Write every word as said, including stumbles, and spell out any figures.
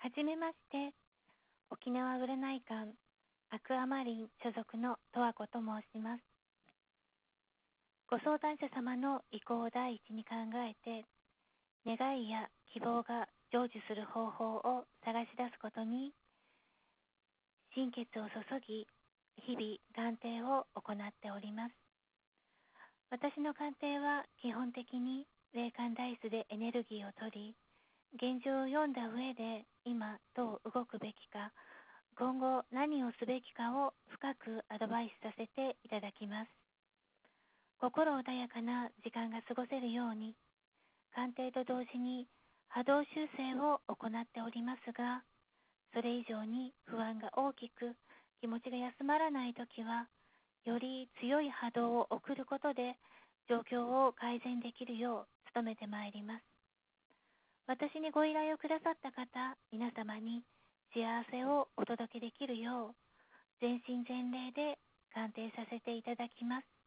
はじめまして。沖縄占い館アクアマリン所属の十和子と申します。ご相談者様の意向を第一に考えて、願いや希望が成就する方法を探し出すことに心血を注ぎ、日々鑑定を行っております。私の鑑定は基本的に霊感ダイスでエネルギーを取り、現状を読んだ上で今どう動くべきか、今後何をすべきかを深くアドバイスさせていただきます。心穏やかな時間が過ごせるように、鑑定と同時に波動修正を行っておりますが、それ以上に不安が大きく気持ちが休まらないときは、より強い波動を送ることで状況を改善できるよう努めてまいります。私にご依頼をくださった方皆様に幸せをお届けできるよう、全身全霊で鑑定させていただきます。